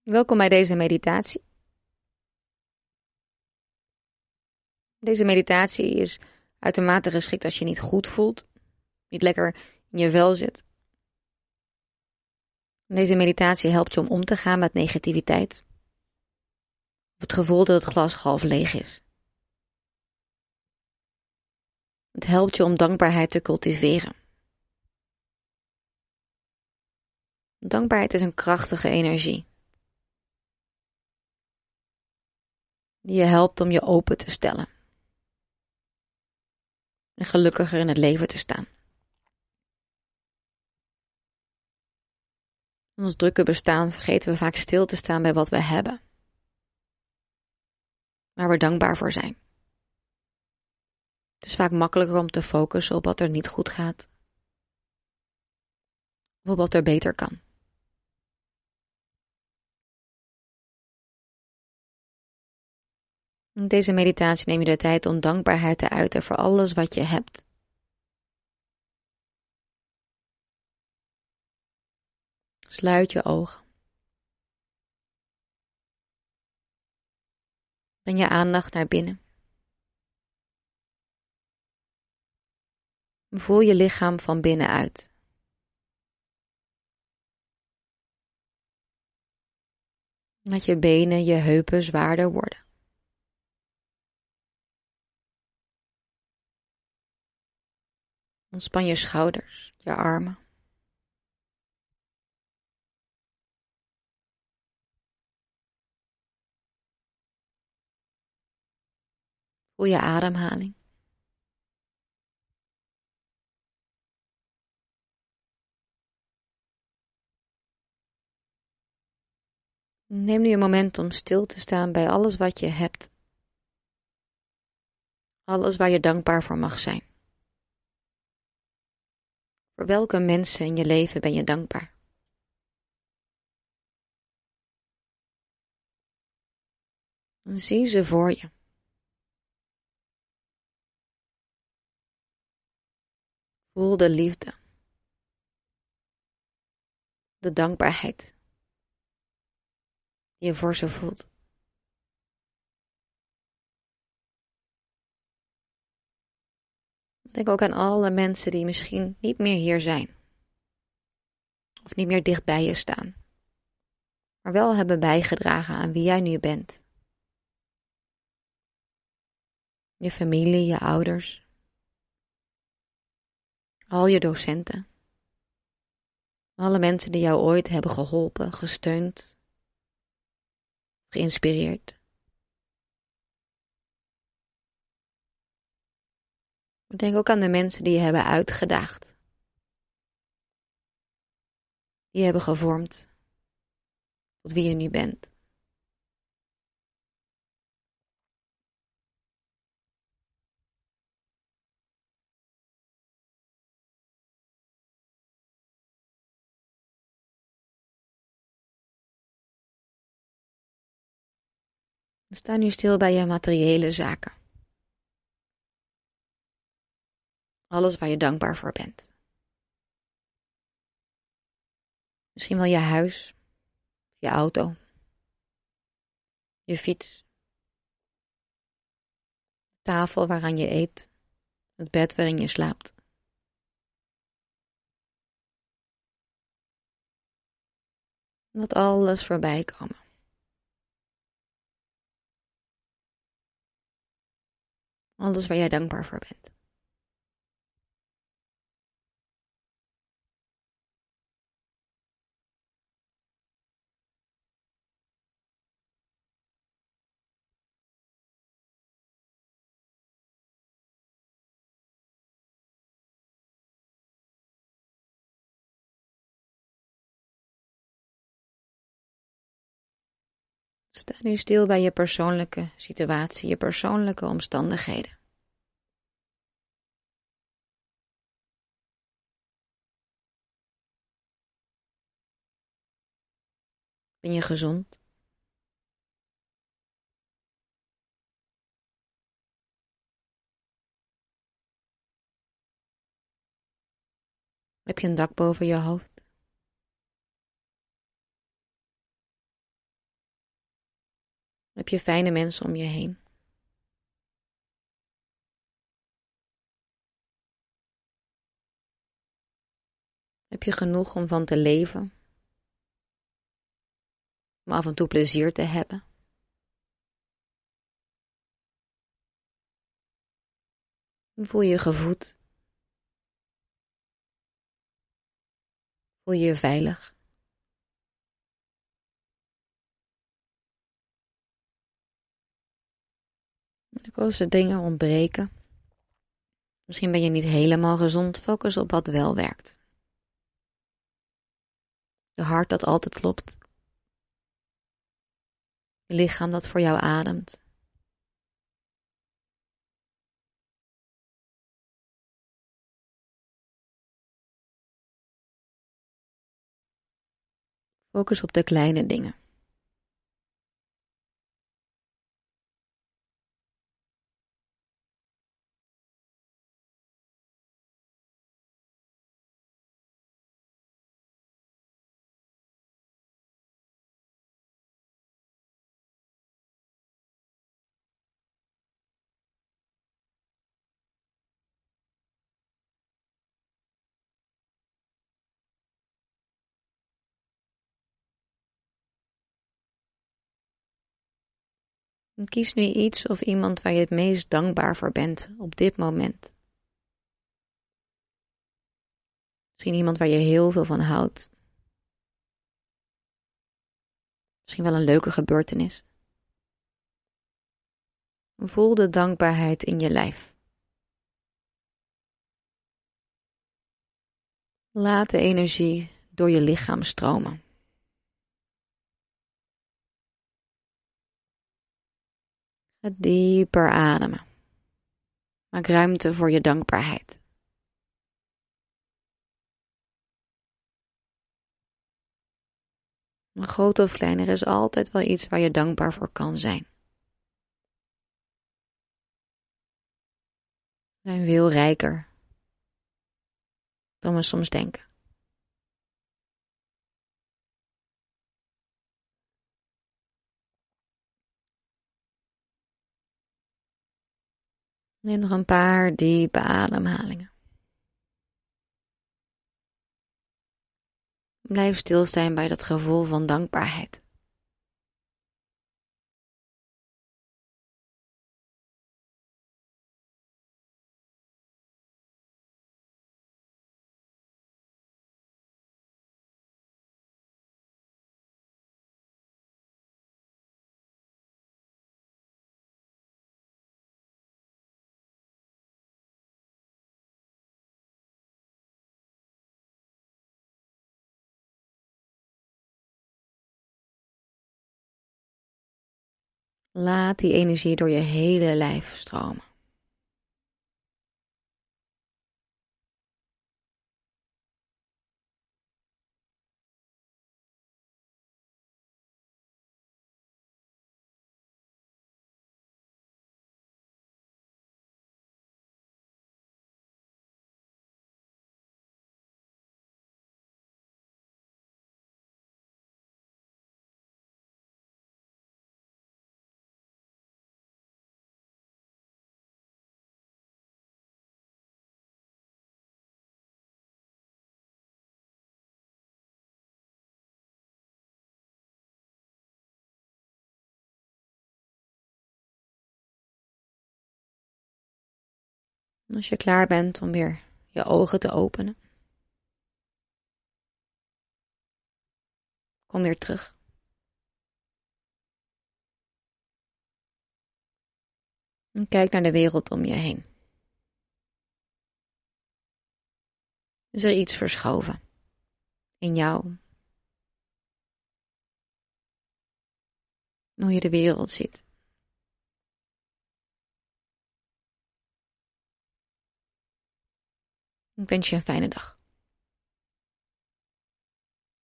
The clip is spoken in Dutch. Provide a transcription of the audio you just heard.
Welkom bij deze meditatie. Deze meditatie is uitermate geschikt als je niet goed voelt, niet lekker in je vel zit. Deze meditatie helpt je om te gaan met negativiteit. Of het gevoel dat het glas half leeg is. Het helpt je om dankbaarheid te cultiveren. Dankbaarheid is een krachtige energie. Die je helpt om je open te stellen. En gelukkiger in het leven te staan. In ons drukke bestaan vergeten we vaak stil te staan bij wat we hebben. Waar we dankbaar voor zijn. Het is vaak makkelijker om te focussen op wat er niet goed gaat. Of op wat er beter kan. In deze meditatie neem je de tijd om dankbaarheid te uiten voor alles wat je hebt. Sluit je ogen. Breng je aandacht naar binnen. Voel je lichaam van binnenuit. Laat je benen, je heupen zwaarder worden. Ontspan je schouders, je armen. Voel je ademhaling. Neem nu een moment om stil te staan bij alles wat je hebt. Alles waar je dankbaar voor mag zijn. Voor welke mensen in je leven ben je dankbaar? En zie ze voor je. Voel de liefde. De dankbaarheid. Die je voor ze voelt. Denk ook aan alle mensen die misschien niet meer hier zijn. Of niet meer dicht bij je staan. Maar wel hebben bijgedragen aan wie jij nu bent. Je familie, je ouders. Al je docenten. Alle mensen die jou ooit hebben geholpen, gesteund, geïnspireerd. Denk ook aan de mensen die je hebben uitgedaagd. Die je hebben gevormd tot wie je nu bent. Sta nu stil bij je materiële zaken. Alles waar je dankbaar voor bent. Misschien wel je huis, je auto, je fiets, de tafel waaraan je eet, het bed waarin je slaapt. Laat alles voorbij komen. Alles waar jij dankbaar voor bent. Sta nu stil bij je persoonlijke situatie, je persoonlijke omstandigheden. Ben je gezond? Heb je een dak boven je hoofd? Heb je fijne mensen om je heen? Heb je genoeg om van te leven? Om af en toe plezier te hebben? Voel je je gevoed? Voel je je veilig? Als er dingen ontbreken, misschien ben je niet helemaal gezond, focus op wat wel werkt. Je hart dat altijd klopt. Je lichaam dat voor jou ademt. Focus op de kleine dingen. En kies nu iets of iemand waar je het meest dankbaar voor bent op dit moment. Misschien iemand waar je heel veel van houdt. Misschien wel een leuke gebeurtenis. Voel de dankbaarheid in je lijf. Laat de energie door je lichaam stromen. Ga dieper ademen. Maak ruimte voor je dankbaarheid. Maar groot of klein, er is altijd wel iets waar je dankbaar voor kan zijn. We zijn veel rijker dan we soms denken. Neem nog een paar diepe ademhalingen. Blijf stilstaan bij dat gevoel van dankbaarheid. Laat die energie door je hele lijf stromen. Als je klaar bent om weer je ogen te openen, kom weer terug. En kijk naar de wereld om je heen. Is er iets verschoven in jou? Hoe je de wereld ziet. Ik wens je een fijne dag.